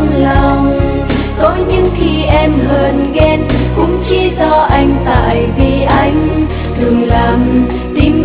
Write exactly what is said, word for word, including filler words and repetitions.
trong lòng. Có những khi em hờn ghen cũng chỉ do anh, tại vì anh thường làm tim